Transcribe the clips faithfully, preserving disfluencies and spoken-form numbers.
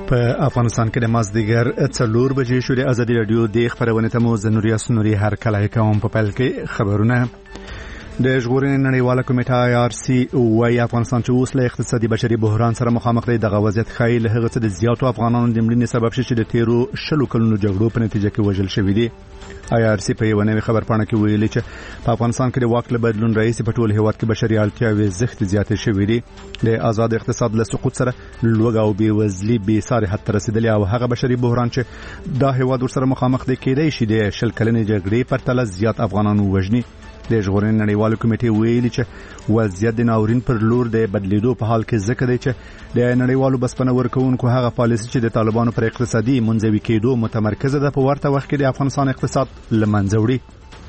په افغانستان کې د مازدیګر څلور بجې شو. د ازادي رادیو د خبرونه ته مو زنوري اسنوري هر کله کوم په پل کې خبرونه. د ژغورنې نړیواله کمیټه آی آر سی وايي افغانستان چې اوس له اقتصادي بشري بحران سره مخامخ دی. دغه وضعیت ښایي له هغه څه د زیاتو افغانانو د مړینې سبب شي چې د تیرو شلو کلونو جګړو په نتیجه کې وژل شوي دي. آی آر سی په یو نوې خبرپاڼه کې ویلي چې په افغانستان کې د واک له بدلون راځي په ټول هیواد کې بشري اړتیاوې زښت زیاتې شوې دي. د آزاد اقتصاد له سقوط سره لوږه او بېوزلي بې ساري حد ته رسیدلې او هغه بشري بحران چې دا هیواد ورسره مخامخ دی کېدای شي د شل کلنې جګړې پرتله زیات افغانانو وژني. د ژغورنې نړیواله کمیټې ویلي چې وضعیت د ناورین پر لور د بدلیدو په حال کې ځکه دی چې د نړیوالو بسپنه ورکوونکو هغه پالیسي چې د طالبانو پر اقتصادي منځوي کېدو متمرکزه ده په ورته وخت کې د افغانستان اقتصاد له منځه وړي.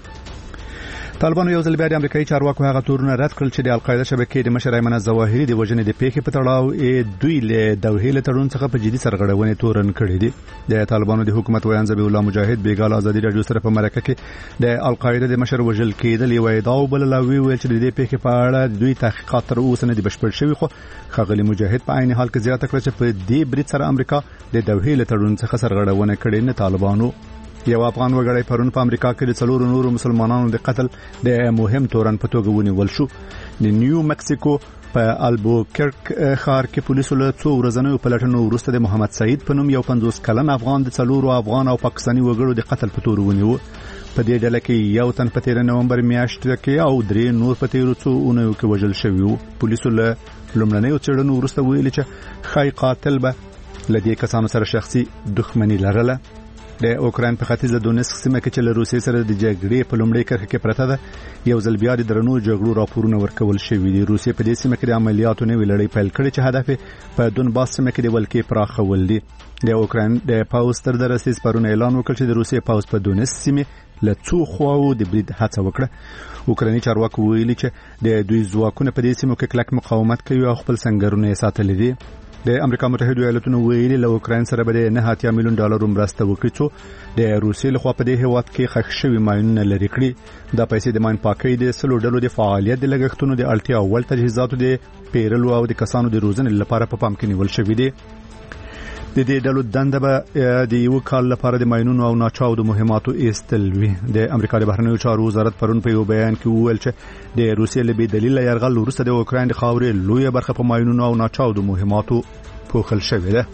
طالبانو یو ځل بیا د امریکایي چارواکو هغه تورونه رد کړل چې د القاعده شبکې د مشر ایمن الظواهري د وژنې د پیښې په تړاو دوی له دوحې له تړون څخه په جدي سرغړونې تورن کړي دي. د طالبانو د حکومت ویان ذبیح الله مجاهد بیګال ازادي رادیو سره په مرکه کې د القاعده د مشر وژل کېدل یو ادعا وبلله. ویل چې د دې پیښې په اړه دوی تحقیقات تر اوسه نه دي بشپړ شوي، خو ښاغلي مجاهد په عین حال کې زیاته کړه چې په دې برید سره امریکا د دوحې له تړون څخه سرغړونه کړې نه. طالبانو یو افغان وګړی پرون په امریکا کې د څلورو نورو مسلمانانو د قتل د مهم تورن په توګه ونیول شو. د نیو مکسیکو په البوکرک ښار کې پولیسو له څو ورځنیو پلټنو وروسته د محمد سعید په نوم یو پنځوس کلن افغان د څلورو افغان او پاکستاني وګړو د قتل په تور ونیو. په دې ډله کې یو تن په تیر نومبر میاشت کې او درې نور په تیرو څو اونیو کې وژل شوي وو. پولیسو له لومړنیو څېړنو وروسته ویلي چې ښایي قاتل به له دې کسانو سره شخصي دښمني لرله. د اوکراین په ختیځه دونیسک سیمه کې چې له روسیې سره د جګړې په لومړۍ کرښه کې پرته ده یو ځل بیا د درنو جګړو راپورونه ورکول شوي دي. روسیې په دې سیمه کې د عملیاتو نوې لړۍ پیل کړې چې هدف په دونباس سیمه کې د ولکې پراخول دي. د اوکراین د پاوز تر درسیز پرون اعلان وکړ چې د روسیې پاوز په دونیسک سیمه له څو خواو د برید هڅه وکړه. اوکرایني چارواکو ویلي چې د دوی ځواکونه په دې سیمو کې کلک مقاومت کوي او خپل سنگرونه یې ساتلي دي. د امریکا متحده ایالاتونو ویلي له اوکراین سره به د نه اتیا میلیون ډالر مرسته وکړي چې د روسیې لخوا په دې هیواد کې ښخ شوي ماینونه لرې کړي. دا پیسې د ماین پاکۍ د سلو ډلو د فعالیت د لګښتونو د اړتیا وړ تجهیزاتو د پیرلو او د کسانو د روزنې لپاره په پام کې نیول شوي دي. د دې ډلو دنده به د یو کال لپاره د ماینونو او ناچاودو مهماتو ایستل وي. د امریکا د بهرنیو چارو وزارت پرون په یو بیان کې وویل چې د روسیې له بې دلیله یرغل وروسته د اوکراین د خاورې لویه برخه په ماینونو او ناچاودو مهماتو پوښل شوې ده.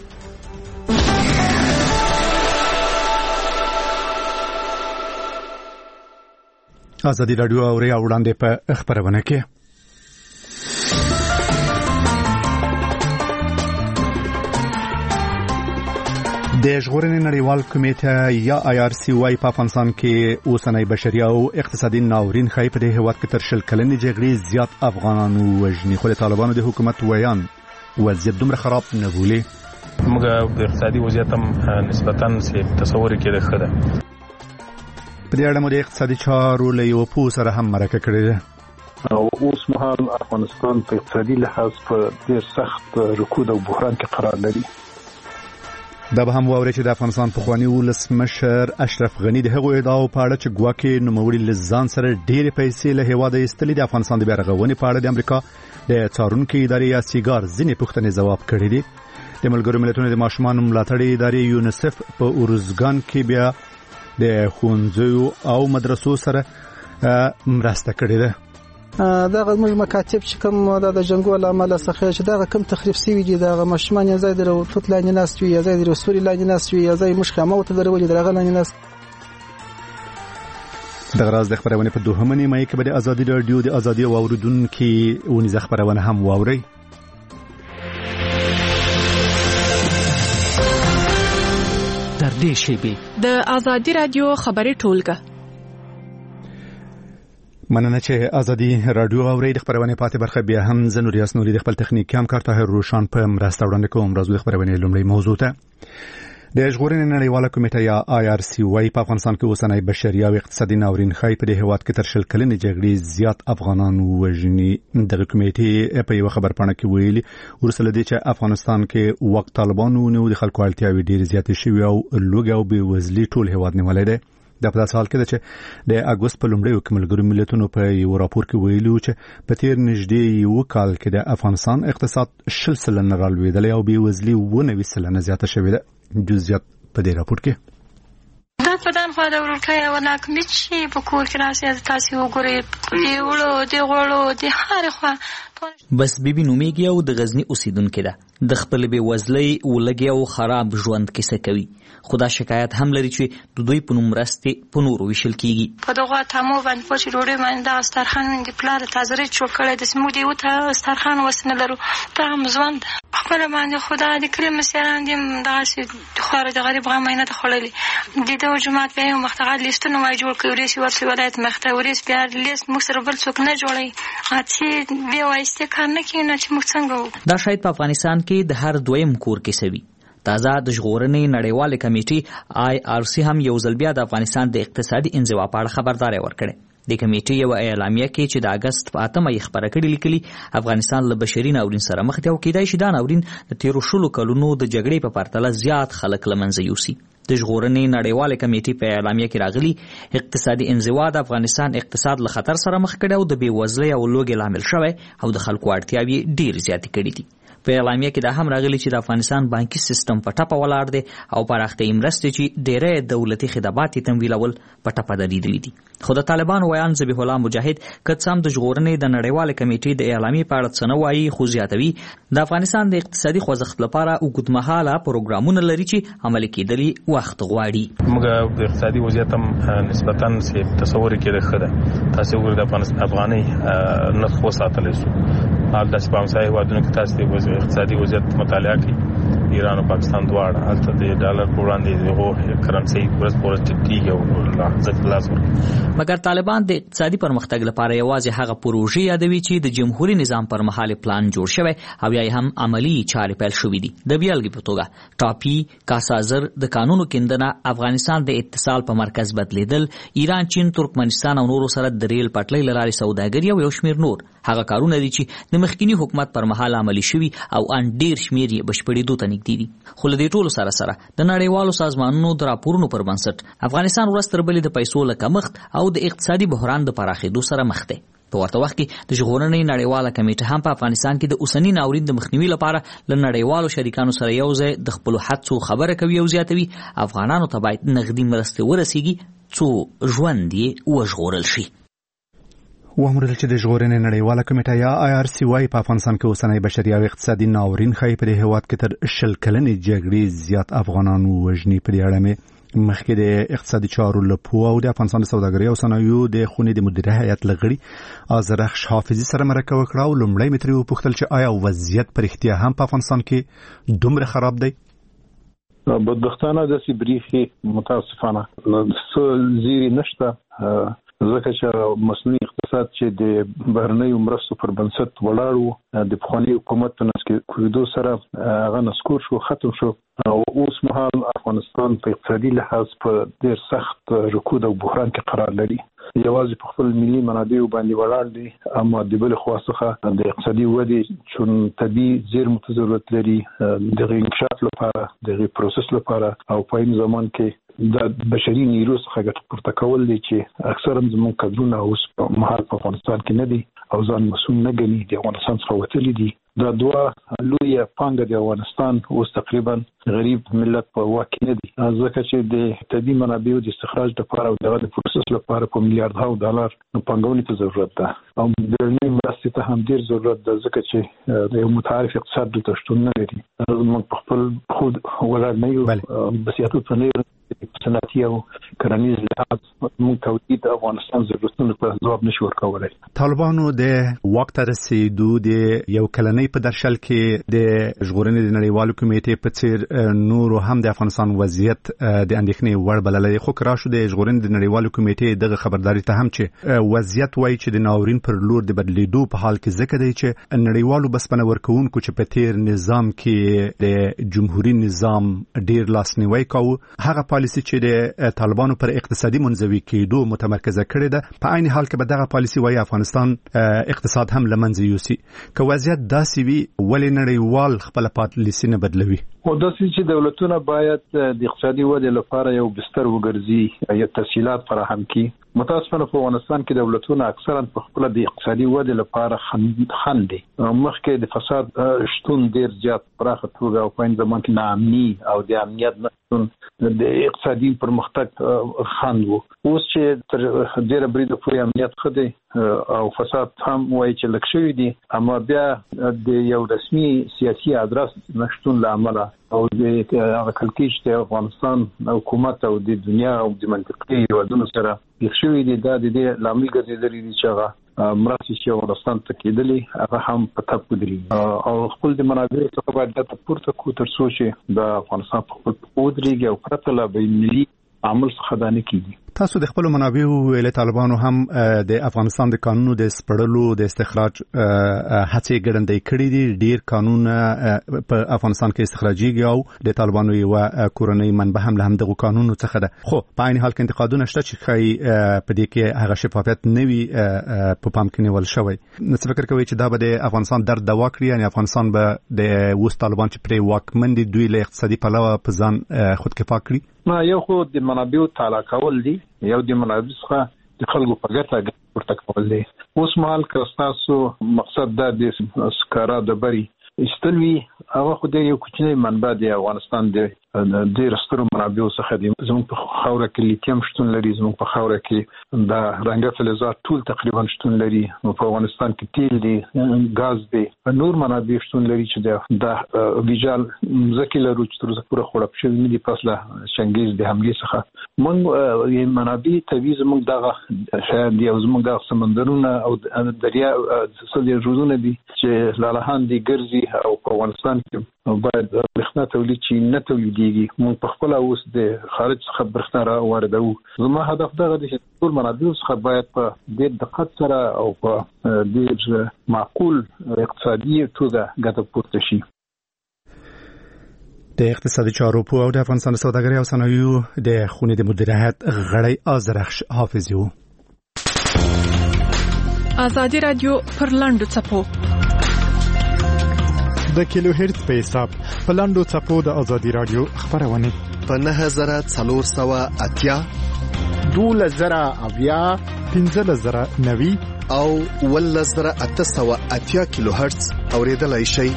ازادي رادیو اوري وړاندې په خبرونه کې د ژغورنې نړیوال کمیټه یا آی آر سی وايي په افغانستان کې اوسنی بشري او اقتصادي ناورین ښایي په دې هیواد کې تر شل کلنې جګړې زیات افغانانو وژني، خو د طالبانو د حکومت ویان وضعیت دومره خراب نه بولي. موږ اقتصادي وضعیت هم نسبتاً سي تصور کې ښه ده. په دې اړه مو د اقتصادي چارو له یو پوه سره هم مرکه کړې ده. او اوس مهال افغانستان په اقتصادي لحاظ په ډېر سخت رکود او بحران کې قرار لري. دا به هم واوري چې د افغانستان پخوانی ولسمشر اشرف غنی د هغو ادعاو په اړه چې ګواکې نوموړي له ځان سره ډېرې پیسې له هیواده ایستلې د افغانستان د بیا رغونې په اړه د امریکا د څارونکو ادارې یا سیګار ځینې پوښتنې ځواب کړي دي. د ملګرو ملتونو د ماشومانو ملاتړ ادارې یونیسف په اورزګان کې بیا د ښوونځیو او مدرسو سره مرسته کړې ده. دا موږ مکاتب چې کوم د جنگو عمل څخه چې دا کم تخریب سوي دي دا ماشومان یې ځای درو توت لاندې ناست وي یا ځای درو سوري لاندې ناست وي یا ځای مشخامه ته درولې درغه لاندې ناست. د غراز د خبرونه په دوهمه نیمه کې به د ازادي رادیو د ازادي او اوریدونکو ونیزه خبرونه هم واوري. تر دې شی د ازادي رادیو خبري ټولګه مننه چې ازادي رادیو اوري. د خبرونه پاتې برخه بیا هم زنوري اسنوري د خپل تخنیکي همکار طاهر روشان په مرسته وړاندې کوم. راځو د خبرونه لومړی موضوع ته. د ژغورنې نړیواله کمیټه یا آی آر سی وايي په افغانستان کې اوسنی بشري او اقتصادي ناورین ښایي په دې هیواد کې تر شل کلنې جګړې زیات افغانان وژني. دغه کمیټې په یو خبرپاڼه کې ویلي وروسته له دې چې افغانستان کې وخت طالبانو نو د خلکو اړتیاوې ډېرې زیاتې شوې او لوږه او بېوزلي ټول هیواد نیولې ده. د په سال کې چې د اگست په لومړیو کې ملګرو ملتونو په یو راپور کې ویلي چې په تیر نږدې یو کال کې د افغانستان اقتصاد شل سلنه رالوېدلی او بېوزلي اووه نوي سلنه زیاته شوې ده. جزئیات په دې راپور کې دا په دان خو د ورکه یو ناکمي چې په کور کې راځي تاسو وګورئ دی وړو دی غوړو دی هر خوا. بس بیبي نومیږي او د غزنی اوسیدونکو ده د خپل بې وزلۍ ولګي او خراب ژوند کیسه کوي. خدا شکایت هم لري چې د دوی په نوم راستي په نورو ویشل کیږي. په دغه تمو باندې پوښتنه وروړي باندې د سترخان د پلار تازه جوړ کړی د سمو دی وته سترخان وسنه لرو ته هم ژوند خپل باندې خدا د کریم سیران دې دغه خور د غریب غمینه ته خړلې د دې جماعت په یو مختغل لیستونه وای جوړ کړی ورسې ورسې ولایت مختوريس بیا لیست موږ سره بل څوک نه جوړي اته به وایسته کار نه کینې چې موږ څنګه دا شاید په افغانستان کې د هر دویم کور کې سوي. تازه د ژغورنې نړیواله کمیټې آی آر سی هم یو ځل بیا د افغانستان د اقتصادي انزوا په اړه خبرداري ورکړه. د کمیټې یو اعلامیه کې چې د اگست په اتمه یې خبره کړې لیکلي افغانستان له بشري ناورین سره مخ دی او کېدای شي دا ناورین د تیرو شلو کلونو د جګړې په پرتله زیات خلک له منځه یوسي. د ژغورنې نړیواله کمیټې په اعلامیه کې راغلي اقتصادي انزوا د افغانستان اقتصاد له خطر سره مخ کړي او د بېوزلۍ او لوږې لامل شوی او د خلکو اړتیاوې ډېرې زیاتې کړي دي. په اعلامیه کې دا هم راغلي چې د افغانستان بانکي سیستم په ټپه ولاړ دی او پراختیایي مرستې چې ډېری دولتي خدمات یې تمویلول په ټپه درېدلي دي. خو د طالبانو ویان ذبیح الله مجاهد که څه هم د ژغورنې د نړیواله کمیټې د اعلامیې په اړه څه نه وایي خو زیاتوي د افغانستان د اقتصادي خوځښت لپاره اوږدمهاله پروګرامونه لري چې عملي کېدلي وخت غواړي. موږ د اقتصادي وضعیت هم نسبتاً چې تصور کېدای ښه ده. تاسو وګورئ د افغانۍ نرخ وساتلی شو. حال داسې په همسایه هېوادونو کې تاسو د اقتصادي وضعیت مطالعه کړئ ایران او پاکستان دواړه هلته د ډالر په وړاندې دغه کرنسي ورځ په ورځ ټیټېږي او ارزښت لاس ورکوي. مګر طالبان د اقتصادي پرمختګ لپاره یوازې هغه پروژې یادوي چې د جمهوري نظام پر مهال پلان جوړ شوی او یا هم عملی چارې پیل شوې دي. د بیلګې په توګه ټاپي کاسازر د قانونو کیندنه افغانستان د اتصال په مرکز بدلیدل ایران چین ترکمنستان او نورو سره د ریل پټلۍ له لارې سوداګري او یو شمېر نور هغه کارونه دي چې د مخکینی حکومت پر مهال عملي شوي او ان ډیر شمېر یې بشپړېدو ته نږدې دي. خو له دې ټولو سره سره د نړیوالو سازمانونو د راپورونو پر بنسټ افغانستان ورځ تر بلې د پیسو له کمښت او د اقتصادي بحران د پراخېدو سره مخ دی. په ورته وخت کې د ژغورنې نړیواله کمیټه هم په افغانستان کې د اوسني ناورین د مخنیوي لپاره له نړیوالو شریکانو سره یو ځای د خپلو هڅو خبره کوي او زیاتوي افغانانو ته باید نغدي مرستې ورسیږي څو ژوند یې وژغورل شي. وامرل چې د ژغورنې نړیواله کمیټه یا آی آر سی وايي په افغانستان کې اوسنی بشري او اقتصادي ناورین ښایي په دې هېواد کې تر شل کلنې جګړې زیات افغانان ووژني. په دې اړه مې مخکې د اقتصادي چارو له پوه او د افغانستان د سوداګرۍ او صنایعو د خونې د مدیره هیئت له غړي آذرخش حافظي سره مرکه وکړه او لومړی مې ترې وپوښتل چې آیا وضعیت په رښتیا هم په افغانستان کې دومره خراب دی؟ بدبختانه داسې بریښي متاسفانه څه زیری نشته ځکه چې مصنوعي اقتصاد چې د بهرنیو مرستو پر بنسټ ولاړ و د پخواني حکومت په نسکورېدو سره هغه نسکور شو ختم شو او اوس مهال افغانستان په اقتصادي لحاظ په ډېر سخت رکود او بحران کې قرار لري. یوازې په خپل ملي منابعو باندې ولاړ دي اما د بل خوا څخه د اقتصادي ودې چون طبيعي زیرمو ته ضرورت لري د انکشاف لپاره د پروسس لپاره او په این زمان کې د بشري نیرو څخه ګټه پورته کول دي چې اکثرا زموږ کډرونه اوس په مهال په افغانستان کې نه دي او ځان مسؤل نه ګڼي د افغانستان څخه وتلي دي. دا دوه لوی پانګه د افغانستان اوس تقریبا غریب ملت په واک کې نه دي ځکه چې د طبيعي منابعو د استخراج لپاره او د پروسس لپاره په میلیارډ ډالر پانګونې ته ضرورت ده او د مرستې ته هم ډیر ضرورت ده ځکه چې د یو متعارف اقتصاد دلته شتون نه لري. موږ په خپل خود ولاړ نه یو بسیاتو په نه صنعتي او کرنیز لحاظ موږ تولید افغانستان ضرورتونو په ځواب نشو ورکولای. طالبانو د وخت رسیدو د یو کلنۍ په درشل کې د ژغورنې د نړیوالو کمیټې په څیر نورو هم د افغانستان وضعیت د اندېښنې وړ بللی خو که راشو د ژغورنې د نړیوالو کمیټې دغه خبرداري ته هم چې وضعیت وایي چې د ناورین پر لور د بدلیدو په حال کې ځکه دی چې نړیوالو بسپنه ورکوونکو چې په تیر نظام کې د جمهوري نظام ډیر لاسنیوی کاوه هغه پالیسي چې د طالبانو پر اقتصادي منزوي کېدو متمرکزه کړې ده په عین حال کې به دغه پالیسي وایي افغانستان اقتصاد هم له منځه یوسي. که وضعیت داسې وي ولې نړیوال خپل پالیسي نه بدلوي؟ او د چې دولتونه باید د اقتصادي ودې لپاره یو بستر وګرځي یا تسهیلات فراهم کړي. متاسفانه په افغانستان کې دولتونه اکثرا په خپل د اقتصادي ودې لپاره خندي. مخکې د فساد شتون ډیر زیات پراخه توګه او په ځمان کې ناامني او د امنیت نشتون د اقتصادي پرمختګ خند وو. اوس چې تر ډیره بریده پورې امنیت خدي او فساد هم وایي چې لږ شوی دي، اما بیا د یو رسمي سیاسي ادرس نشتون لامل او د هغه کلکېش د افغانستان حکومت او د دنیا او د منطقي هیوادونو سره یو شوی دي. دا د لامل ګرځېدلې دي چې هغه مراسي چې افغانستان ته کېدلې هغه هم په تپ ودرېږي او خپل د منابعو څخه باید د پورته کو تر څو چې د افغانستان په خپل ودرېږي او پرته له بین‌المللي عمل څخه دا نه کېږي. تاسو د خپل منابعو ویلې طالبانو هم د افغانستان د قانونو د سپړلو د استخراج هڅې ګړندې کړې دي. ډیر قانون په افغانستان کې استخراجيږي او د طالبانو یو کورنۍ منبع هم له همدغه قانونو څخه ده. خو په عین حال کې انتقادونه شته چې خای په دې کې هغه شفافیت نه وي په پام کې نیول شوی. نو څه فکر کوي چې دا به د افغانستان درد دوا کړي؟ یعنی افغانستان به د وس طالبان چې پرې واکمن دي دوی له اقتصادي پلوه په ځان خودکفا کړي؟ ما یو خو د منابعو تعالی کول دي، یو د منابعو څخه د خلکو په ګټه ورته کول دي. اوس مهال که تاسو مقصد دا د سکارا د بری استلوي هغه خو د یو کوچنی منبع دی افغانستان د ډېر سترو منابعو څخه دی. زموږ په خاوره کې لیتیم شتون لري، زموږ په خاوره کې د رنګ فلزات ټول تقریبا شتون لري. نو په افغانستان کې تیل دی، غاز دی، نور منابع شتون لري چې د ویجال ځکه لرو چې تر اوسه پوره خړپ شوی نه دي پس له شنګیز د حمله څخه. موږ یې منابع تویز موږ دغه شاید دی او زموږ د سمندرونه او دریا سړي رودونه دي چې لالهان دي ګرځي او په افغانستان کې باید برښنا تولید چې نه تولیدېږي. موږ په خپل اوس د خارج څخه برښنا را واردوو. زما هدف دغه دی چې ټول منابع څخه باید په ډېر دقت سره او په ډېر معقول اقتصادي توګه ګټه پورته شي. د اقتصادي چارو په او د افغانستان سوداګرۍ او صنایعو د خونې د مدیریت غړی آذرخش حافظي وو. ازادي رادیو پر لاندو چپو د کیلو هرتز په حساب په لاندو چپو د ازادي رادیو خبرونه په نه هزار څلور سوه اتیا دوله زره اویا پنځه زره نوي او ول زره اته سوه اتیا کیلو هرتز اوریدلای شي.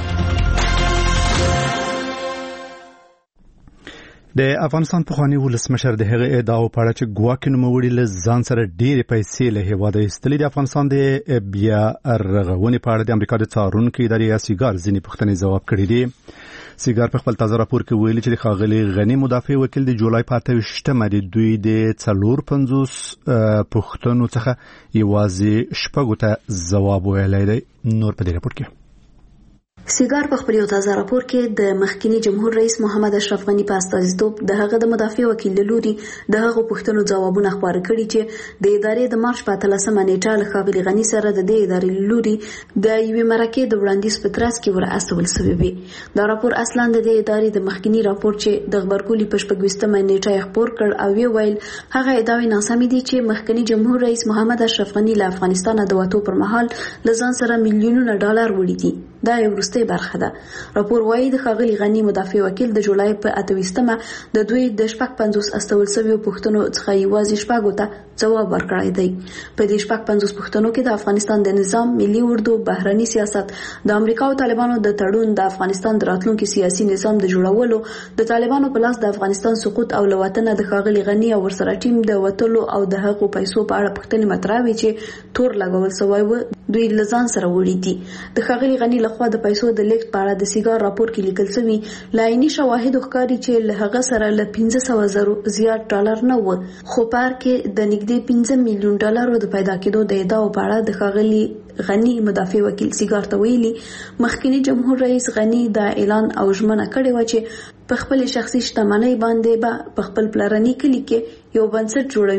د افغانستان پخوانی ولسمشر د هغه ادعاو په اړه چې ګواکې نوموړي له ځان سره ډېرې پیسې له هیواده ایستلې د افغانستان د بیا رغونې په اړه د امریکا د څارونکو ادارې سیګار ځینې پوښتنې ځواب کړي دي. سیګار په خپل تازه راپور کې ویلي چې د ښاغلي غني مدافع وکیل د جولای په اته ویشتمه د دوی د څلور پنځوس پوښتنو څخه یوازې شپږو ته ځواب ویلی دی. نور په دې راپور کې سیګار په خپل یو تازه راپور کې د مخکنی جمهور رئیس محمد اشرف غنی په استازیتوب د هغه د مدافع وکیل لوري د هغه پوښتنو ځوابونه خبرې کړي چې د ادارې د مارچ په اتلسمه نیټه له ښاغلي غنی سره د دې ادارې لوري د یوې مرکې د وړاندیز په ترڅ کې ور استول شوی وي. دا راپور اصلا د دې ادارې د مخکنی راپور چې د خبرګولي په شپږویشتمه نیټه خبر کړ او وی ویل هغه ادعاوې ناسمې دي چې مخکنی جمهور رئیس محمد اشرف غنی له افغانستان د وټو پر مهال لزان سره میلیونونه ډالر وړي دي. دا یو وروستۍ برخه ده. راپور وايي د ښاغلي غني مدافع وکیل د جولای په اته ویشتمه د دوی د شپږ پنځوس استول شویو پوښتنو څخه یوازې شپږو ته ځواب ورکړی دی. په دې شپږ پنځوس پوښتنو کې د افغانستان د نظام، ملي اردو، بهرني سیاست، د امریکا او طالبانو د تړون، د افغانستان د راتلونکي سیاسي نظام د جوړولو، د طالبانو په لاس د افغانستان سقوط او له وطنه د ښاغلي غني او ورسره ټیم د وټلو او د هغو پیسو په اړه پوښتنې مطرح وي چې تور لګول شوی و دوی لزان سره وړي دي. د ښاغلي غني لخوا د پیسو د لیږد په اړه د سیګار راپور کې لیکل شوی لایني شواهد ښکاري چې له هغه سره له پنځه سوه زرو زیات ډالر نه و، خو پار کې د نږدې پنځه میلیون ډالرو د پیدا کېدو د ادعاو په اړه د ښاغلي غني مدافع وکیل سیګار ته ویلي مخکنی جمهور رئیس غني دا اعلان او ژمنه کړې و چې په خپل شخصي شتمنۍ باندې به په خپل پلرني کلي کې یو بنسټ جوړوي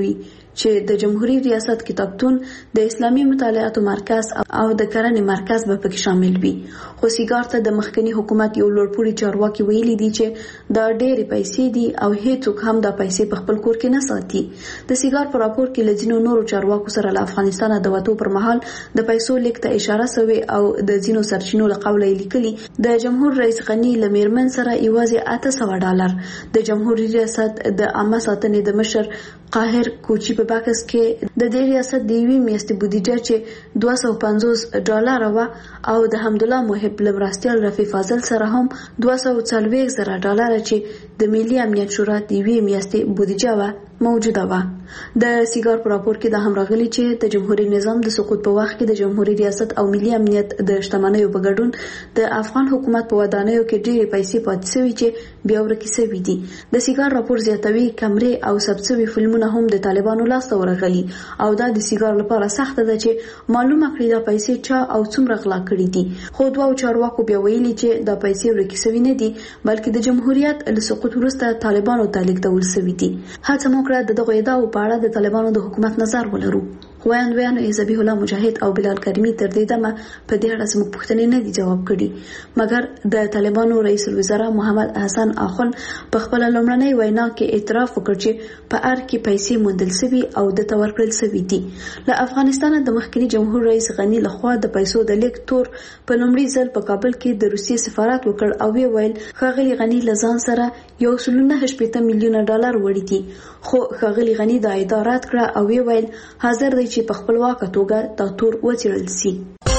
چې د جمهوریت ریاست کتابتون د اسلامي مطالعاتو مرکز او د کرنې مرکز به پکې شامل وي. خو سیګار ته د مخکنی حکومت یو لوړپوړي چارواکي ویلي دي چې دا ډېرې پیسې دي او هیڅوک هم دا پیسې په خپل کور کې نه ساتي. د سیګار په راپور کې له ځینو نورو چارواکو سره له افغانستان د وټو پر مهال د پیسو لیک ته اشاره شوې او د ځینو سرچینو له قوله لیکلي د جمهور رئیس غنی له میرمن سره یوازې اته سوه ډالر د جمهوریت ریاست د عامه ساتنې د مشر قاهر کوچی په باکس کې د دې ریاست د یوې میاشتې بودیجه چې دوه سوه پنځوس ډالر و او د حمدالله محب له مرستیال رفیع فاضل سره هم دوه سوه څلوېښت زره ډالر چې د ملي امنیت شورا د یوې میاشتې بودیجه و موجوده و. د سیګار په راپور کې دا هم راغلي چې د جمهوریت نظام د سقوط په وخت کې د جمهوریت ریاست او ملي امنیت د شتمنیو په ګډون د افغان حکومت په ودانیو کې ډېرې پیسې پاتې شوي چې بیا ورکې شوي دي. د سیګار راپور زیاتوي کمرې او ثبت شوي فلمونه هم د طالبانو لاسته ورغلي او دا د سیګار لپاره سخته ده چې معلومه کړي دا پیسې چا او څومره غلا کړي دي. خو دوه چارواکو بیا ویلي چې دا پیسې ورکې شوي نه دي بلکې د جمهوریت له سقوط وروسته طالبانو ته لیږدول شوي دي. هڅه مو کړه د دغو ادعاو په اړه د طالبانو د حکومت نظر ولرو. ویاندویانو ذبیح الله مجاهد او بلال کریمی تر دې دمه په دې اړه زموږ پوښتنې نه دي جواب کړي، مګر د طالبانو رئیس الوزرا محمد حسن اخون په خپل لومړنۍ وینا کې اعتراف وکړ چې په ار کې پیسې موندل شوي او د تور کړل شوي دي. له افغانستان د مخکنی جمهور رئیس غنی لخوا د پیسو د لیک تور په لومړي ځل په کابل کې د روسیې سفارت وکړ او وی ویل ښاغلي غنی لزان سره یو سل نه شپږ میلیونه ډالر وړي دي. خو ښاغلي غنی دا ادعا رد کړه او وی ویل حاضر دی چې په خپلواکه توګه دا تور وڅېړل شي.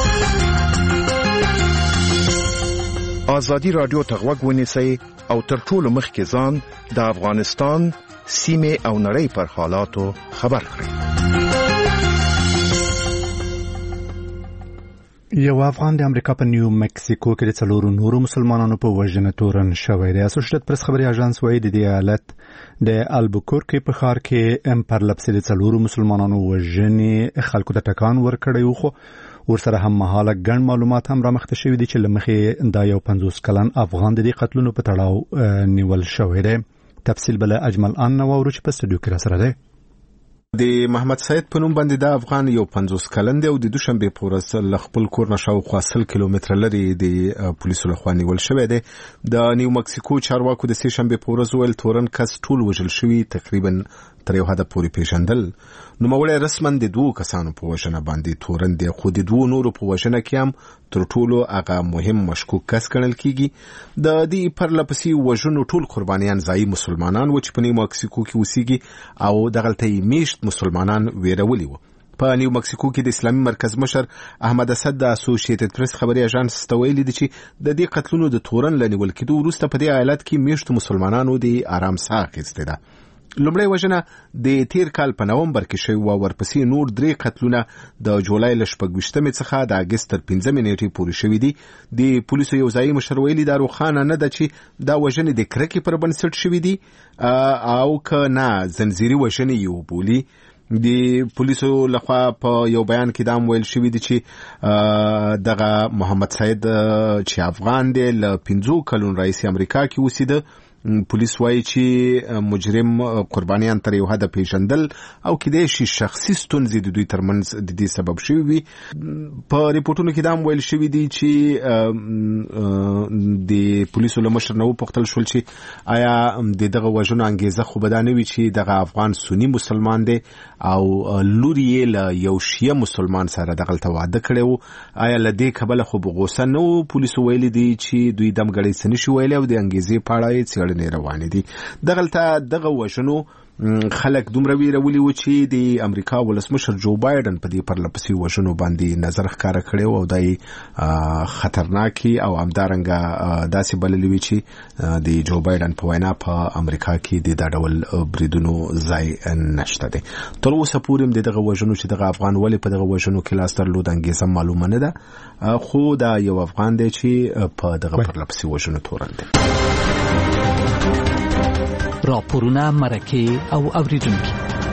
ازادي رادیو ته غوږ ونیسئ او تر ټولو مخکې ځان د افغانستان سیمې او نړۍ پر حالاتو خبر کړئ. یو افغان د امریکا په نیو مکسیکو کې د څلورو نورو مسلمانانو په وژنه تورن شوی دی. اسوسییټډ پریس خبري اژانس وايي د دې حالت د البوکورکي په ښار کې ام پر لپسې د څلورو مسلمانانو وژنې خلکو ته ټکان ورکړی، خو ورسره هم مهاله ګڼ معلومات هم رامخته شوي دي چې له مخې دا یو پنځوس کلن افغان د دې قتلونو په تړاو نیول شوی دی. تفصیل بل اجمل ان نو ورچ په سټډیو کې را سره دی. د محمد سید په نوم باندې د افغان یو پنځوس کلن دی او د دوشنبه په ورځ له خپل کور نه شاوخوا سل کیلومتره لري د پولیسو لخوا نیول شوی دی. د نیو مکسیکو چارواکو د سې شنبه په ورځ ویل تورن کس ټول وژل شوي تقریبا تر یو حد پورې پیژندل. نوموړی رسما د دوو کسانو په وژنه باندې تورن دی، خو د دوو نورو په وژنه کې هم تر ټولو هغه مهم مشکوک کس ګڼل کیږي. د دې پرلپسې وژنو ټول قربانیان ځایي مسلمانان و چې په نیو مکسیکو کې اوسېږي او دغلته یې میشت مسلمانان ویرولي وو. په نیو مکسیکو کې د اسلامي مرکز مشر احمد اسد د اسوسییټډ پریس خبري اژانس ته ویلي دي چې د دې قتلونو د تورن له نیول کېدو وروسته په دې ایالت کې میشتو مسلمانانو د آرام ساه اخیستې ده. لومړی وژنه د تیر کال په نومبر کې شوی و، ورپسې نور درې قتلونه د جولای له شپږ ویشتمې څخه د اګست تر پنځمې نیټې پورې شوي دي. د پولیسو یو ځایي مشر ویلي دا روښانه نه ده چې دا وژنې د کرکې پر بنسټ شوي دي او که نه زنځیري وژنې یې وبولي. د پولیسو لخوا په یو بیان کې دا هم ویل شوي دي چې دغه محمد سید چې افغان دی له پنځو کلونو راهیسې امریکا کې اوسېده. پولیس وایي چې مجرم قربانیان تر یو حده پیژندل او کېدای شي شخصي ستونزې د دوی ترمنځ د دې سبب شوي وي. په ریپورټونو کې دا هم ویل شوي دي چې د پولیسو له مشر نه وپوښتل شول چې آیا د دغه وژنو انګیزه خو به دا نه وي چې دغه افغان سني مسلمان دی او لور یې له یو شیعه مسلمان سره دغلته واده کړی و، آیا له دې کبله خو به غوسه نه و؟ پولیسو ویلي دي چې دوی دمګړی څه نشي ویلی او د انګیزې په اړه یې څېړنې روانې دي. دغلته دغه وژنو خلک دومره ویرولي و چې د امریکا ولسمشر جو بایدن په دې پرلپسې وژنو باندې نظر ښکاره کړی و او دا یې خطرناکي او همدارنګه داسې بللي وي چې د جو بایدن په وینا په امریکا کې د دا ډول بریدونو ځای نشته دی. تر اوسه پورې هم د دغه وژنو چې دغه افغان ولې په دغه وژنو کې لاس درلود انګیزه معلومه نه ده، خو دا یو افغان دی چې په دغه پرلپسې وژنو تورن دی. راپورونه مرکه او اوریدونکي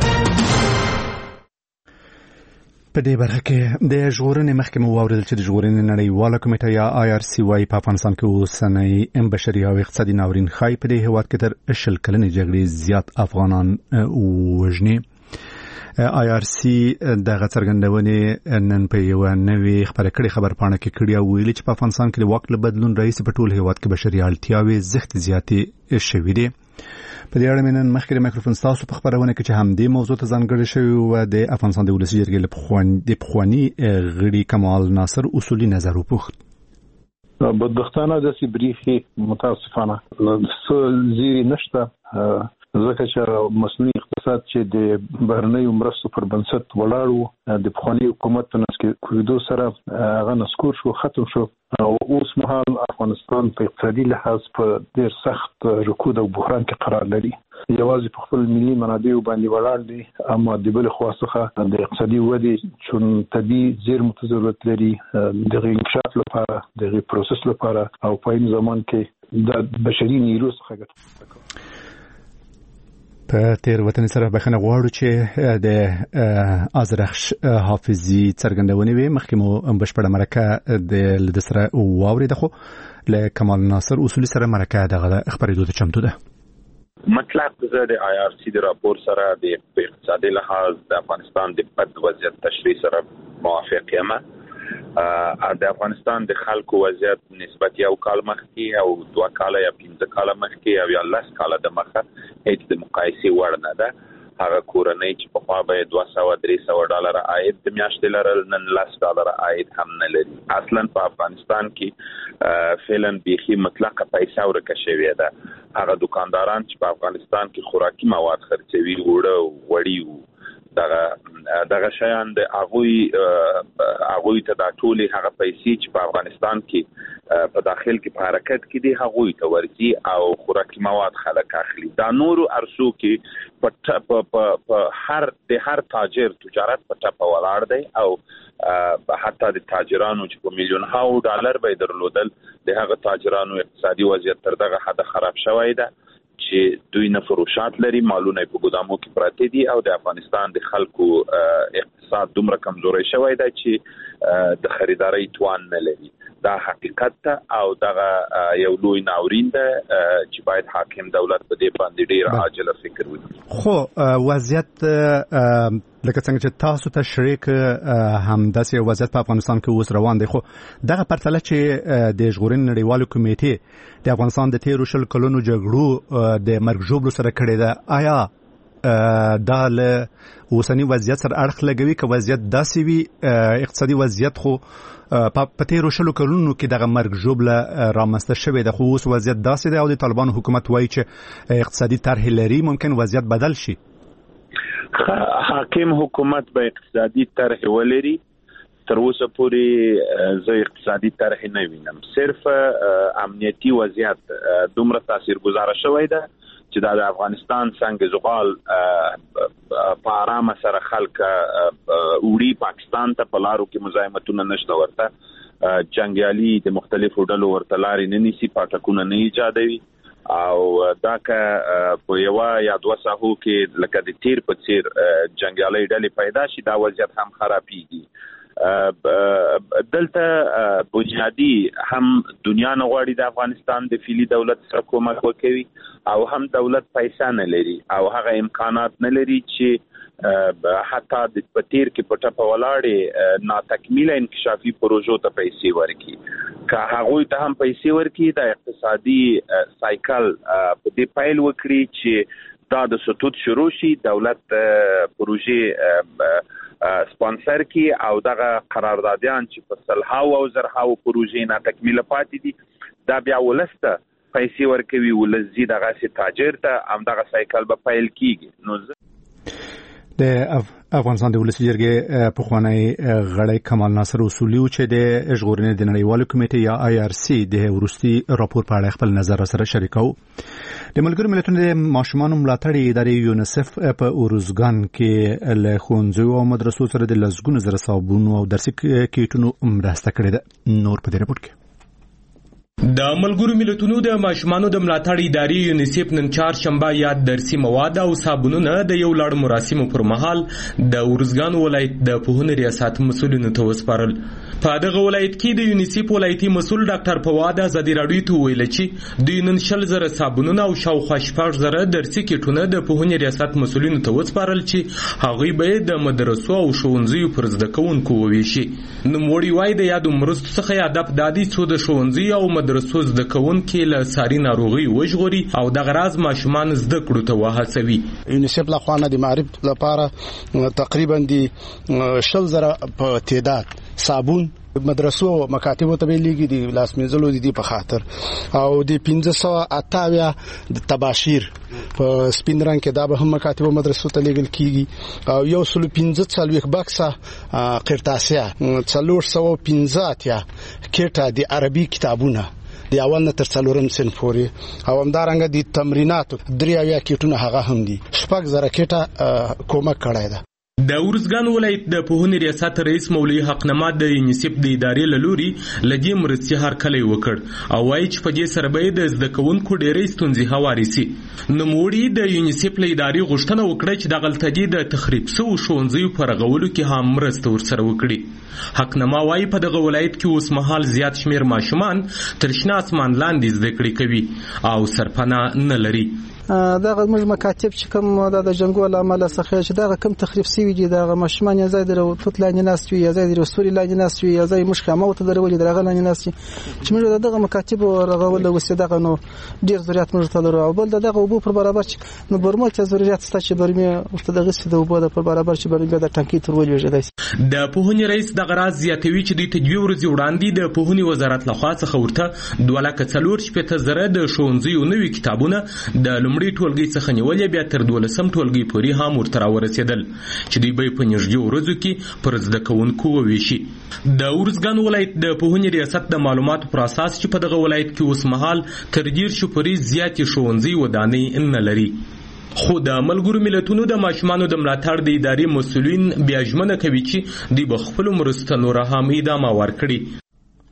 په دې برخه کې د ژغورنې مخکې مو واورېدل چې د ژغورنې نړیواله کمیټه یا آی آر سی وايي په افغانستان کې اوسنی ام بشري او اقتصادي ناورین ښایي په دې هېواد کې تر شل کلنې جګړې زیات افغانان وژني. آی آر سی د غڅرګندونې نن په یو نوې خبره کړې خبر پاڼه کې کړی او ویلي چې په افغانستان کې د واک له بدلون رئیس په ټول هیواد کې بشري اړتیاوې زښت زیاتې شوې دي. په دې اړه نن مخکې د مایکروفون تاسو په خبرونه کې چې همدې موضوع ته ځانګړې شوی و د افغانستان د ولسي جرګې له پخواني غړي کمال ناصر اصولي نظر وپوښت. بدبختانه د سیبریخي متاسفانه څه زیری نشته ځکه چې مصنوعي اقتصاد چې د بهرنیو مرستو پر بنسټ ولاړ و د پخواني حکومت په نسکې کویدو سره هغه نسکور شو ختم شو او اوس مهال افغانستان په اقتصادي لحاظ په ډېر سخت رکود او بحران کې قرار لري. یوازې په خپل ملي منابعو باندې ولاړ دي اما د بل خوا څخه د اقتصادي ودې چون طبي زیرمو ضرورت لري د انکشاف لپاره د پروسس لپاره او په این زمان کې د بشري نیرو څخه ګټه په تیر وطن سره بخنه غواړو چې د ازرخش حافظي څرګندونې وي. مخکې مو بشپړه مرکه د لدسره واوري دغه له کمال ناصر اصولي سره مرکه دغه خبرې دوه چمتو ده. مطلب زه د آی آر سی د راپور سره د اقتصادي لحاظ د افغانستان د بد وضعیت تشریح سره موافق یم. د افغانستان د خلکو وضعیت نسبت یو کال مخکې او دوه کاله یا پنځه کاله مخکې او یا لس کاله د مخه هیڅ د مقایسې وړ نه ده. هغه کورنۍ چې په خوا به دوه سوه درې سوه ډالر عاید د میاشتې لرل نن لس ډالر عاید هم نه لري. اصلا په افغانستان کې فعلا بیخي مطلقه پیسه ورکه شوې ده. هغه دکانداران چې په افغانستان کې خوراکي مواد خرڅوي وړه وړي دغه دغه شیان د هغوی هغوی ته د ټولې هغه پیسې چې په افغانستان کې په داخل کې په حرکت کې دي هغوی ته ورځي او خوراکي مواد خلک اخلي. دا نورو ارسو کې په هر د هر تاجر تجارت په ټپه ولاړ دی او حتی د تاجرانو چې په میلیونونو ډالر به درلودل د هغه تاجرانو اقتصادي وضعیت تر دغه حد خراب شوی ده چې دوی نه فروشات لري مالونه په ګودامو کې پراته دي او د افغانستان د خلکو اقتصاد دومره کمزوري شوی دی چې د خریداري توان نه لري. دا حقیقت ته او دغه یو لوی ناورین ده چې باید حاکم دولت په دې باندې ډیر عاجل فکر وکړي. خو وضعیت لکه څنګه چې تاسو ته شریک هم داسې وضعیت په افغانستان کې اوس روان دی. خو دغه پرتله چې د ژغورنې نړیوالو کمیټې د افغانستان د تیرو شل کلونو جګړو د مرګ ژوبلو سره کړې ده، آیا دا له اوسنی وضعیت سره اړخ لګوي که وضعیت داسې وي اقتصادي وضعیت خو په تیرو شلو کلونو کې دغه مرګ ژوبله رامنځته شوې ده خو اوس وضعیت داسې دی او د طالبانو حکومت وایي چې اقتصادي طرحې لري ممکن وضعیت بدل شي؟ حاکم حکومت به اقتصادي طرحې ولري. تر اوسه پورې زه اقتصادي طرحې نه وینم. صرف امنیتي وضعیت دومره تاثیرګذاره شوی ده چې دا د افغانستان څنګه زغال په آرامه سره خلک وړي پاکستان ته په لارو کې مزاحمتونه نشته ورته جنګیالي د مختلفو ډلو ورته لارې نه نیسي پاټکونه نه ایجادوي او دا که په یو یا دوه ساحو کې لکه د تیر په څیر جنګیالي ډلې پیدا شي دا وضعیت هم خرابېږي. دلته بنیادی هم دنیا نه غواړي د افغانستان د فعلی دولت سره کومک وکړي او هم دولت پیسې نه لري او هغه امکانات نه لري چې حتی د پتیر کې په ټپه ولاړې ناتکمیله انکشافي پروژو ته پیسې ورکړي. که هغوی ته هم پیسې ورکړي د اقتصادي سایکل په دې پیل وکړي چې دا د سقوط شروع شي دولت پروژې سپانسر کی او دغه قراردادیان چې په سلهاو او زرهاو پروژې نه تکمیل پاتې دي دا بیا ولسته پیسې ورکوي ولزي دغه سي تاجر ته هم دغه سایکل به پیل کیږي. نو د افغانستان د ولسي جرګې پخوانی غړی کمال ناصر اصولي چې د ژغورنې د نړیوالو کمیټې یا آی آر سی د وروستي راپور په اړه خپل نظر سره شریکو. د ملګرو ملتونو د ماشومانو ملاتړ ادارې یونیسف په اورزګان کې له ښوونځیو او مدرسو سره د لسګونو زره صابونو او درسي کیټونو مرسته کړې ده. نور په دې راپور کې د ملګرو ملتونو د ماشومانو د ملاتړ ادارې یونیسف نن چهارشنبه یاد درسي مواد او صابونونه د یو لړ مراسمو پر مهال د ورزګان ولایت د پوهنې ریاست مسؤلینو ته وسپارل. په دغه ولایت کې د یونیسف ولایتي مسؤل ډاکټر فواد ازادي راډیو ته ویل چې دوی نن شل زره صابونونه او شاوخوا شپږ زره درسي کټونه د پوهنې ریاست مسؤلینو ته وسپارل چې هغوی به د مدرسو او ښوونځیو پر زده کوونکو وویشي. نوموړي وایي د یادو مرستو څخه هدف دا دی څو د ښوونځیو او مدرسو زده کوونکي له ساري ناروغي وژغوري او دغه راز ماشومان زده کړو ته وهڅوي. یونیسف له خوا نه د معرفت لپاره تقریبا د شل زره په تعداد صابون مدرسو مکاتبو ته ویلېږي د لاس مینځلو د دې په خاطر او د پنځه سوه اتاویا د تباشیر په سپین رنګ کې دا به هم مکاتبو مدرسو ته لیږل کیږي او یو سلو پنځه څلوېښت بکسه قرطاسیه څلور سوه پنځه اتیا کټه د عربي کتابونه د اول نه تر څلورم صنف پورې او همدارنګه د تمریناتو درې اویا کټونه هغه هم دي. شپږ زره کټه کومک کړی ده. د ورزګان ولایت د پوهنې ریاست رئیس مولوي حقنما د یونیسف د ادارې له لوري له دې مرستې هرکلی وکړ او وایي چې په دې سره به د زده کوونکو ډېرې ستونزې هوارې سي. نوموړي د یونیسف له ادارې غوښتنه وکړه چې دغه غلطۍ د تخریب سوو ښوونځیو په رغولو کې هم مرسته ورسره وکړي. حقنما وایي په دغه ولایت کې اوس مهال زیات شمېر ماشومان تر شنه اسمان لاندې زده کړې کوي او سرپناه نه لري. دغه موږ مکاتب چې کوم د جنګو له امله څخه چې دغه کوم تخریب سوي دي دغه ماشومان یا ځای درو توت لاندې ناست وي یا ځای درو سوري لاندې ناست وي یا ځای مشخه موت درولې دغه لاندې ناست چې موږ دغه مکاتب رغول وسه دغه نو ډیر ضرورت موږ ته لرو او بل دغه وبو پر برابر چې نو برمل چې ضرورت ست چې برمي ورته دغه ست د وبو پر برابر چې برمي د ټانکی تر ولې وجدای. د پوهنې رئیس دغه راز زیاتوي چې د تجویز ورځ وړاندې د پوهنې وزارت لخوا څخه ورته دوه لکه څلور شپږ زره د ښوونځیو نوي کتابونه د لومړي ټولګي څخه نیولې بیا تر دولسم ټولګي پورې هم ورته راورسېدل چې دوی به په نږدې ورځو کې پر زده کوونکو وویشي. د ورزګان ولایت د پوهنې ریاست د معلوماتو پر اساس چې په دغه ولایت کې اوس مهال تر ډېر شو پورې زیاتې ښوونځي ودانۍ نه لري. خو د ملګرو ملتونو د ماشومانو د ملاتړ د ادارې مسؤلین بیا ژمنه کوي چې دوی به خپلو مرستو نوره هم ادامه ورکړي.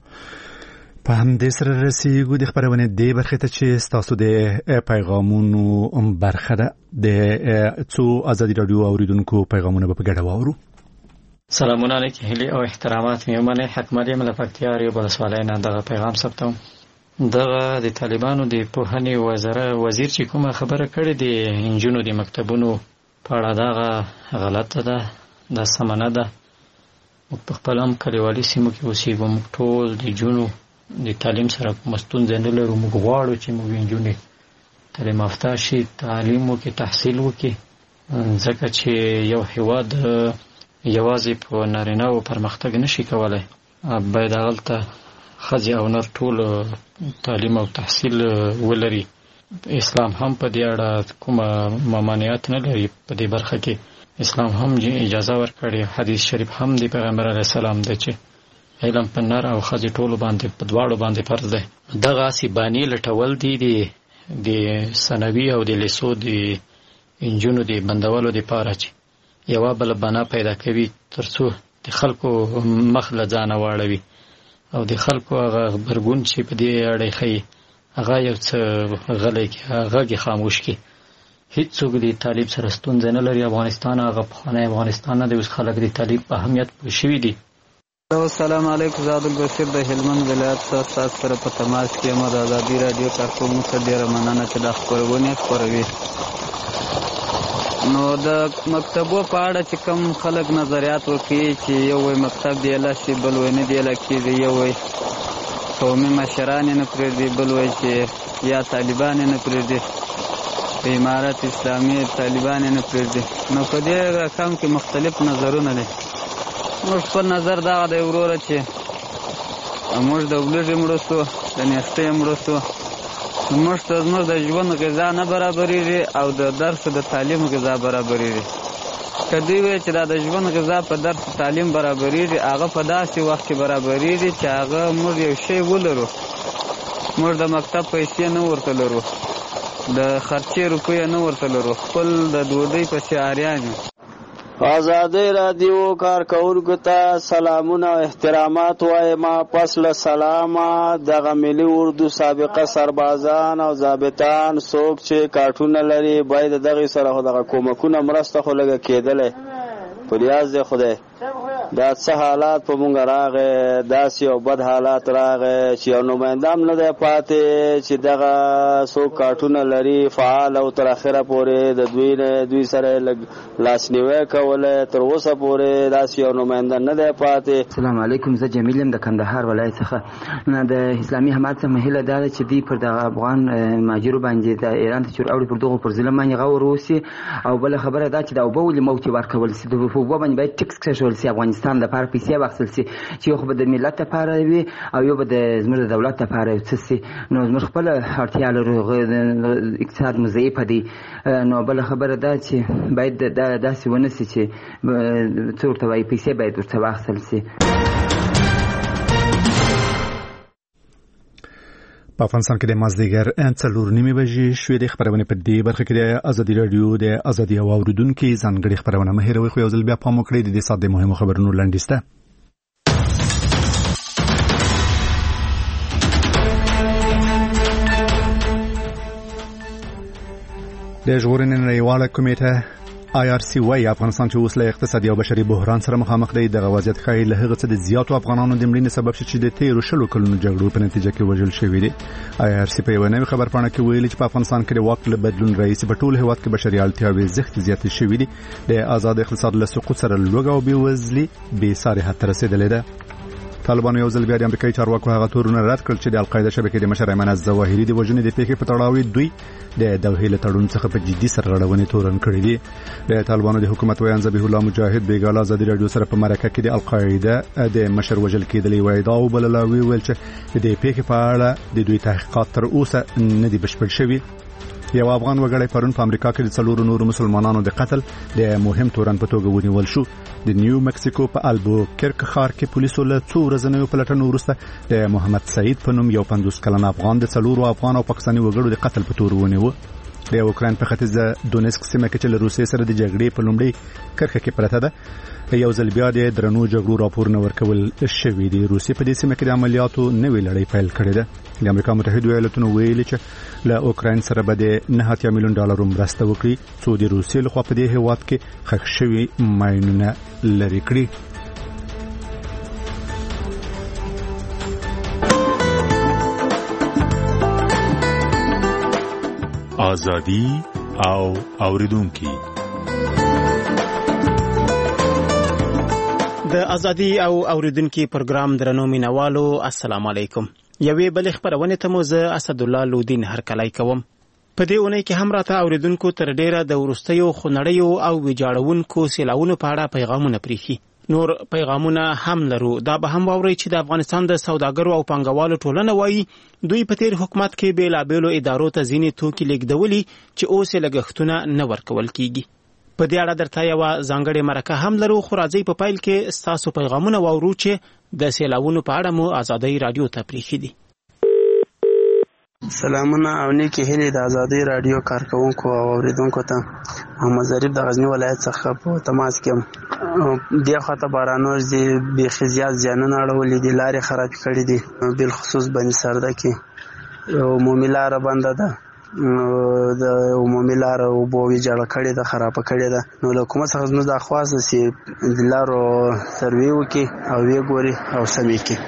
په همدې سره رسیږو د خبرونې دې برخې ته چې ستاسو د پیغامونو برخه ده د څو ازادي راډیو اوریدونکو پیغامونه به په ګډه واورو. سلامونه علیکم هیلې او احترامات مې ومنئ. حکمت یم له پکتیا ریو ولسوالۍ نه دغه پیغام ثبتوم. دغه د طالبانو د پوهنې وزاره وزیر چې کومه خبره کړې د انجونو د مکتبونو په اړه دغه غلطه ده، دا سمه نه ده. موږ په خپل هم کلیوالي سیمو کې اوسېږو، موږ ټول د نجونو د تعلیم سره ستونزه نه لرو. موږ غواړو چې موږ نجونې تعلیم یافته شي، تعلیم وکړي، تحصیل وکړي، ځکه چې یو هېواد یوازې په نارینه‌وو پرمختګ نشي کولی. باید هغلته ښځې او نر ټول تعلیم او تحصیل ولري. اسلام هم په دې اړه کومه ممانعت نه لري. په دې برخه کې اسلام هم اجازه ورکړې. حدیث شریف هم د پیغمبر علیه السلام دی چې علم په نر او ښځې ټولو باندې په دواړو باندې فرض دی. دغسې بانې لټول دي د ثانوي او د لیسو د انجونو د بندولو دپاره چې یوه بله بنا پیدا کوي تر څو د خلکو مخ له ځانه واړوي او د خلکو هغه غبرګون چې په دې اړه یې ښیي هغه یو څه غلی کړي، غږ یې خاموش کړي. هیڅوک د تعلیم سره ستونزه نه لري. افغانستان هغه پخوانی افغانستان نه دی. اوس خلک د تعلیم په اهمیت پوه شوي دي. السلام علیکم. زه عبدالبصیر د هلمند ولایت څخه ستاسو سره په تماس کې یم. د ازادي راډیو کارکوونکو ته ډېره مننه چې دا خپرونې خپروي. نو د مکتبو په اړه چې کوم خلک نظریات وکړي چې یو وایي مکتب دیاله شي، بل وایي نه دیاله کېږي، یو وایي قومي مشران یې نه پرېږدي، بل وایي چې یا طالبان یې نه پرېږدي، په امارت اسلامي طالبان یې نه پرېږدي. نو په دې رقم کې مختلف نظرونه دي. موږ خپل نظر دا دی وروره چې موږ د ولږې مړه شو، د نیستۍ مړه شو، موږ ته زموږ د ژوند غذا نه برابرېږي او د درس د تعلیم غذا برابرېږي. که دوی وایي چې دا د ژوند غذا په درس تعلیم برابرېږي، هغه په داسې وخت کې برابرېږي چې هغه موږ یو شی ولرو. موږ د مکتب پیسې نه ورته لرو، د خرچې روپۍ نه ورته لرو، خپل د ډوډۍ پسې عاریان یو. آزادی رادیو کارکونکو ته سلامونه او احترامات وایم. پس له سلامه دغه ملي اردو سابقه سربازان او ضابطان څوک چې کارټونه لري باید دغه سره دغه کومکونه مرسته خو لګه کېدلې په ریاض دی خدای دا څه حالات په مونږ راغې داسې یو بد حالات راغې چې یو نماینده هم نه دی پاتې چې دغه څوک کارټونه لري فعال او تر اخره پورې د دوی نه دوی سره لږ لاسنیوی کولی تر اوسه پورې داسې یو نماینده نه دی پاتې. السلام علیکم، زه جمیل یم د کندهار ولایت څخه. د اسلامي حمایت څخه هیله دا ده چې دوی پر دغه افغان مهاجرو باندې د ایران ته چور اوړي پر دغو پر ظلم باندې غور وسي. او بله خبره دا چې د اوبه ولې موتې ورکول سي، د اوبو باندې باید ټکس کښول سي، افغانستان دپاره پیسې واخیستل سي چې یو خو به د ملت دپاره وي او یو به د زموږ د دولت دپاره یو څه سي. نو زموږ خپله اړتیا لرو، اقتصاد مو ضعیفه دی. نو بله خبره دا چې باید دا داسې ونه سي چې څه ورته وایي پیسې باید ورته واخیستل سي. په افغانستان کې د مازدیګر څلور نیمې بجې شوې د خبرونه په دې برخه کې د ازادي رادیو د ازادي او اوریدونکو ځانګړي خبرونه مه هېروئ. خو یو ځل بیا پام وکړئ د دې ساعت د مهمو خبرونو لنډیسته. د ژغورنې نړیواله کمیټه آی آر سی وايي افغانستان چې اوس له اقتصادي او بشري بحران سره مخامخ دی. دغه وضعیت ښایي له هغه څه د زیاتو افغانانو د مړینې سبب شي چې د تیرو شلو کلونو جګړو په نتیجه کې وژل شوي دي. آی آر سی په یوه نوې خبرپاڼه کې ویلي چې په افغانستان کې د واک له بدلون راهیسې په ټول هېواد کې بشري اړتیاوې زښتې زیاتې شوي دي. د آزاد اقتصاد له سقوط سره لوږه او بېوزلي بېسارې حد ته رسېدلې ده. طالبانو یو ځل بیا د امریکایي چارواکو هغه تورونه رد کړل چې د القاعده شبکې د مشر ایمن الظواهري د وژنې د پیښې په تړاو دوی د دوحې له تړون څخه په جدي سرغړونې تورن کړي دي. د طالبانو د حکومت ویان ذبیح الله مجاهد بیګاله ازادي رادیو سره په مرکه کې د القاعده د مشر وژل کېدلې وایي دا وبلله ویل چې د پیښې په اړه د دوی تحقیقات تر اوسه نه دي بشپړ شوي. یو افغان وګړی پرون په امریکا کې د څلورو نورو مسلمانانو د قتل د مهم تورن په توګه ونیول شو. د نیو مکسیکو په البوکرک ښار کې پولیسو له څو ورځنیو پلټنو وروسته د محمد سعید په نوم یو پنځوس کلن افغان د څلورو افغان او پاکستاني وګړو د قتل په تور ونیو. د اوکراین په ختیځه دونیسک سیمه کې چې له روسیې سره د جګړې په لومړۍ کرښه کې پرته ده یو ځل بیا د درنو جګړو راپورونه ورکول شوي دي. روسیې په دې سیمه کې د عملیاتو نوې لړۍ پیل کړې ده. د امریکا متحده ایالاتونو ویلي چې له اوکراین سره به د نه اتیا میلیون ډالرو مرسته وکړي څو د روسیې لخوا په دې هېواد کې ښخ شوي ماینونه لرې کړي. ازادي او اوریدونکو د ازادي او اوریدونکو پروګرام درنو مینوالو السلام علیکم. یوې بلې خبرونه ته مو زه اسد الله لودین هرکلی کوم. په دې اونۍ کې هم راته اوریدونکو تر ډیره د ورستیو خنړیو او ویجاړونکو سیلاونو په اړه پیغامونه پریخي. نور پیغامونه هم لرو. دا به هم واورئ چې د افغانستان د سوداګرو او پانګوالو ټولنه وایي دوی په تیر حکومت کې بیلابیلو ادارو ته ځینې توکي لیږدولي چې اوس یې لګښتونه نه ورکول کیږي. په دې اړه درته یوه ځانګړې مرکه هم لرو. خو راځئ په پیل کې ستاسو پیغامونه واورو چې د سیلاونو په اړه مو ازادۍ رادیو ته پریښي دي. سلامونه او نیکی هیلې د ازادۍ رادیو کارکونکو او اوریدونکو ته. محمد ظریف د غزنی ولایت څخه په تماس کې یم. دې خواته بارانور دي بیخي زیات زیانونه اړولي دي، لارې خراب کړي دي، بالخصوص بني سرده کې یو عمومي لاره بنده ده، د عمومي لاره اوبو ویجاړه کړې ده، خرابه کړې ده. نو له حکومت څخه زموږ دا خواست ده چې د لارو سروې وکړي او ویې ګوري او سمې کړي.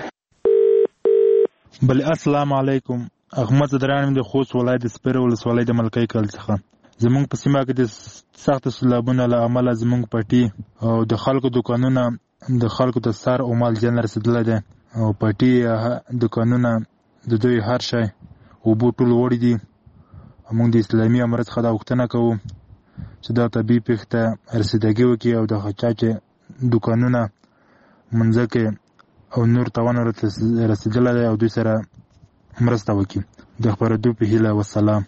بل السلام علیکم. احمد درانم د خوست ولایت د سپیره ولسوالۍ د ملکۍ کل څخه. زمونږ په سیمه کې د سخت سیلابونو له امله زمونږ پټي او د خلکو دکانونه د خلکو د سر او مال زیان رسېدلی دی او پټي دکانونه د دوی هر شی اوبو ټول وړي دي. موږ د اسلامي امارت څخه دا غوښتنه کوو چې دا طبیعي پیښې ته رسیدګي وکړي او د چا چې دکانونه منځکې او نور تاوان رسېدلی دی او دوی سره مرسته وکړي. د خپرېدو په هیله والسلام.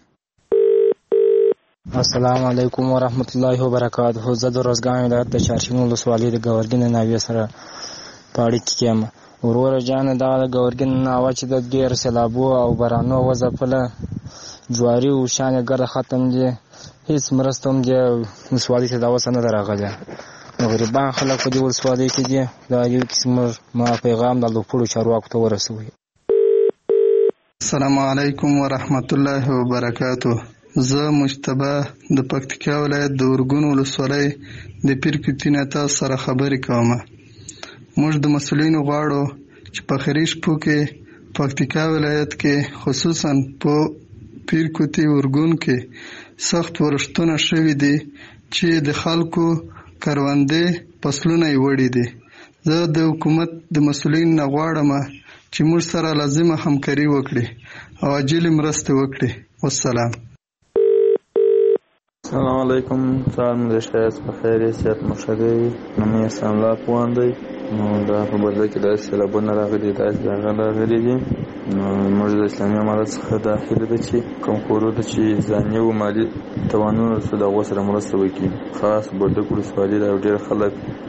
السلام علیکم ورحمت الله وبرکاته. زه د روزګان ولایت د چارشین ولسوالۍ د ګورګین ناوې سره په اړیکه کې یم. وروره جانه دا د ګورګین ناوه چې د ډېر سیلابو او بارانو وځپله، جواري او شانې ګرده ختم دي، هېڅ مرسته هم دې ولسوالۍ ته دا اوسه نه ده راغلې. غریبان خلک په دې ولسوالۍ کې دي. دا یو قسم ما پیغام د لوپړو چارواکو ته ورسوي. السلام علیکم ورحمت الله وبرکاتو. زه مجتبی د پکتیکا ولایت د ورګون ولسوالۍ د پیرکوټي نه تاسو سره خبرې کوم. موږ د مسؤلینو غواړو چې په خیري شپو کې پکتیکا ولایت کې خصوصا په پیرکوټي ورګون کې سخت ورښتونه شوي دي چې د خلکو کروندې فصلونه یې وړي دي. زه د حکومت د مسؤلینو نه غواړم چې موږ سره لازمه همکاري وکړي او عاجل مرسته وکړي. والسلام. السلام علیکم. سلام دې شایست په خیر سیات مشهدي نومي اسلام الله پوان دی. نو دا په بدله کې د سیلابونه راغلي دا څنګه راغلي دي. نو موږ د اسلامي امارت څخه داخله ده چې کوم کورو د چې ځاني او مالی توانونه سره د غوسه مرسته وکړي. خاص بردک ولسوالۍ دا ډېر خلک